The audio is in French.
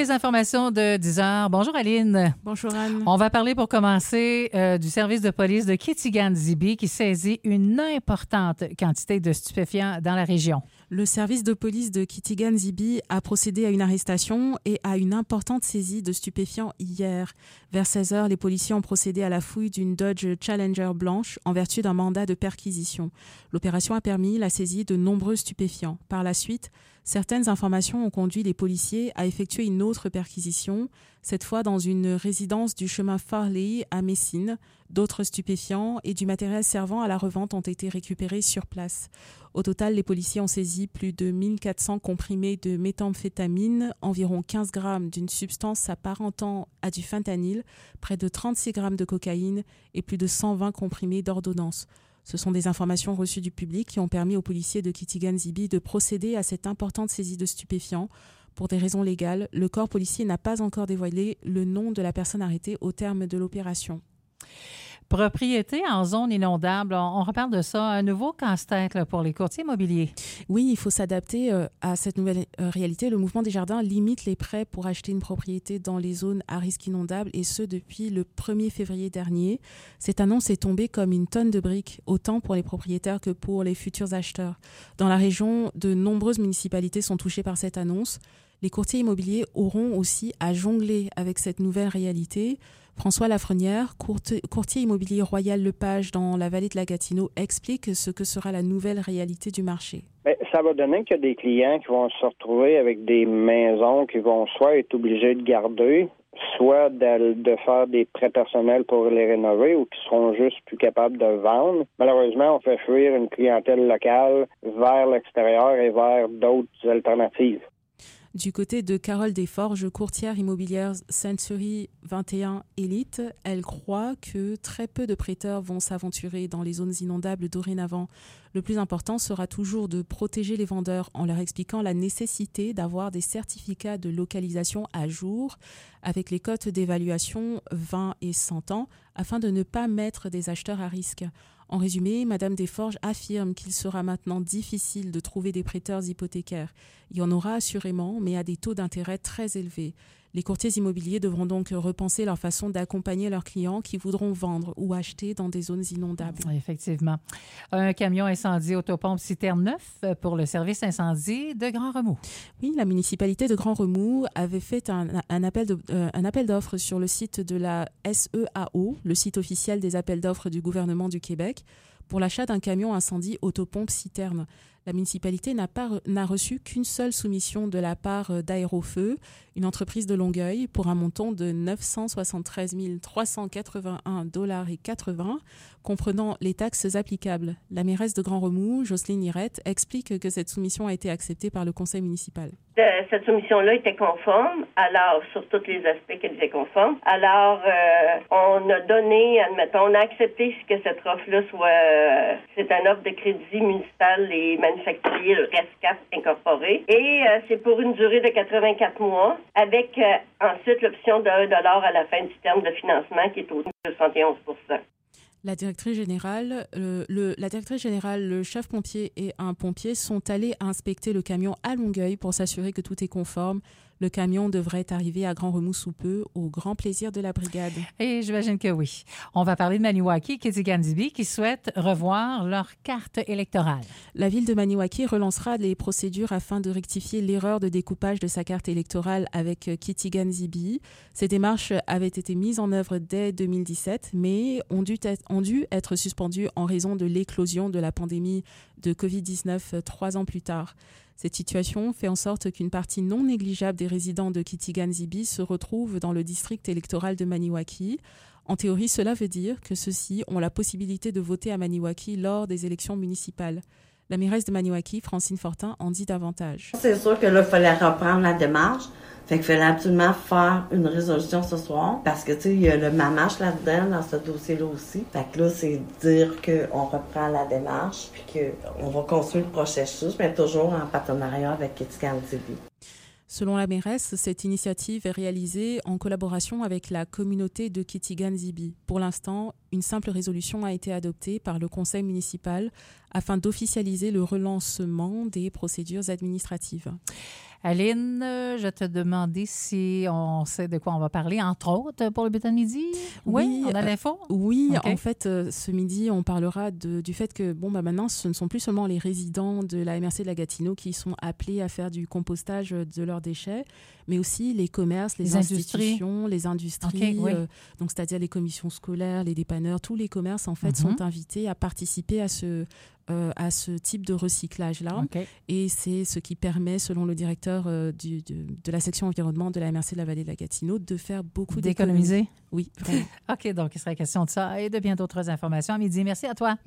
les informations de 10 heures. Bonjour Aline. Bonjour Anne. On va parler pour commencer du service de police de Kitigan-Zibi qui saisit une importante quantité de stupéfiants dans la région. Le service de police de Kitigan-Zibi a procédé à une arrestation et à une importante saisie de stupéfiants hier. Vers 16 heures, les policiers ont procédé à la fouille d'une Dodge Challenger blanche en vertu d'un mandat de perquisition. L'opération a permis la saisie de nombreux stupéfiants. Par la suite, certaines informations ont conduit les policiers à effectuer une autre perquisition, cette fois dans une résidence du chemin Farley à Messine. D'autres stupéfiants et du matériel servant à la revente ont été récupérés sur place. Au total, les policiers ont saisi plus de 1400 comprimés de méthamphétamine, environ 15 grammes d'une substance s'apparentant à du fentanyl, près de 36 grammes de cocaïne et plus de 120 comprimés d'ordonnance. Ce sont des informations reçues du public qui ont permis aux policiers de Kitigan-Zibi de procéder à cette importante saisie de stupéfiants. Pour des raisons légales, le corps policier n'a pas encore dévoilé le nom de la personne arrêtée au terme de l'opération. Propriété en zone inondable, on reparle de ça, un nouveau casse-tête là, pour les courtiers immobiliers. Oui, il faut s'adapter à cette nouvelle réalité. Le mouvement Desjardins limite les prêts pour acheter une propriété dans les zones à risque inondable et ce depuis le 1er février dernier. Cette annonce est tombée comme une tonne de briques, autant pour les propriétaires que pour les futurs acheteurs. Dans la région, de nombreuses municipalités sont touchées par cette annonce. Les courtiers immobiliers auront aussi à jongler avec cette nouvelle réalité. François Lafrenière, courtier immobilier Royal Lepage dans la vallée de la Gatineau, explique ce que sera la nouvelle réalité du marché. Bien, ça va donner qu'il y a des clients qui vont se retrouver avec des maisons qui vont soit être obligés de garder, soit de faire des prêts personnels pour les rénover ou qui seront juste plus capables de vendre. Malheureusement, on fait fuir une clientèle locale vers l'extérieur et vers d'autres alternatives. Du côté de Carole Desforges, courtière immobilière Century 21 Elite, elle croit que très peu de prêteurs vont s'aventurer dans les zones inondables dorénavant. Le plus important sera toujours de protéger les vendeurs en leur expliquant la nécessité d'avoir des certificats de localisation à jour avec les cotes d'évaluation 20 et 100 ans afin de ne pas mettre des acheteurs à risque. En résumé, Madame Desforges affirme qu'il sera maintenant difficile de trouver des prêteurs hypothécaires. Il y en aura assurément, mais à des taux d'intérêt très élevés. Les courtiers immobiliers devront donc repenser leur façon d'accompagner leurs clients qui voudront vendre ou acheter dans des zones inondables. Effectivement. Un camion incendie autopompe citerne neuf pour le service incendie de Grand Remous. Oui, la municipalité de Grand Remous avait fait un appel d'offres sur le site de la SEAO, le site officiel des appels d'offres du gouvernement du Québec, pour l'achat d'un camion incendie autopompe citerne. La municipalité n'a reçu qu'une seule soumission de la part d'Aérofeu, une entreprise de Longueuil, pour un montant de 973 381,80 $, comprenant les taxes applicables. La mairesse de Grand Remous, Jocelyne Hirette, explique que cette soumission a été acceptée par le conseil municipal. Cette soumission-là était conforme, alors sur tous les aspects qu'elle était conforme. Alors, on a donné, admettons, on a accepté que cette offre-là soit, c'est une offre de crédit municipal et manufacturier, le RESCAP incorporé. Et c'est pour une durée de 84 mois, avec ensuite l'option de 1 $ à la fin du terme de financement qui est au 71 %. La directrice générale, le chef pompier et un pompier sont allés inspecter le camion à Longueuil pour s'assurer que tout est conforme. Le camion devrait arriver à Grand Remous sous peu, au grand plaisir de la brigade. Et j'imagine que oui. On va parler de Maniwaki, Kitigan-Zibi, qui souhaitent revoir leur carte électorale. La ville de Maniwaki relancera les procédures afin de rectifier l'erreur de découpage de sa carte électorale avec Kitigan-Zibi. Ces démarches avaient été mises en œuvre dès 2017, mais ont dû être suspendues en raison de l'éclosion de la pandémie de COVID-19 3 ans plus tard. Cette situation fait en sorte qu'une partie non négligeable des résidents de Kitigan-Zibi se retrouve dans le district électoral de Maniwaki. En théorie, cela veut dire que ceux-ci ont la possibilité de voter à Maniwaki lors des élections municipales. La mairesse de Maniwaki, Francine Fortin, en dit davantage. C'est sûr que là, il fallait reprendre la démarche. Fait qu'il fallait absolument faire une résolution ce soir. Parce que, tu sais, il y a le mamache là-dedans, dans ce dossier-là aussi. Fait que là, c'est dire qu'on reprend la démarche, puis qu'on va construire le processus, mais toujours en partenariat avec Kitigan-Zibi. Selon la mairesse, cette initiative est réalisée en collaboration avec la communauté de Kitigan-Zibi. Pour l'instant, une simple résolution a été adoptée par le conseil municipal afin d'officialiser le relancement des procédures administratives. Aline, je te demandais si on sait de quoi on va parler, entre autres, pour le bulletin de midi. Oui, on a l'info? Oui, Okay. En fait, ce midi, on parlera du fait que maintenant, ce ne sont plus seulement les résidents de la MRC de la Gatineau qui sont appelés à faire du compostage de leurs déchets, mais aussi les commerces, les institutions, les industries, donc c'est-à-dire les commissions scolaires, les dépanneurs, tous les commerces, en fait, sont invités à participer à ce type de recyclage-là. Okay. Et c'est ce qui permet, selon le directeur de la section environnement de la MRC de la Vallée de la Gatineau, de faire beaucoup d'économies. D'économiser? Oui. OK, donc il serait question de ça et de bien d'autres informations à midi. Merci à toi.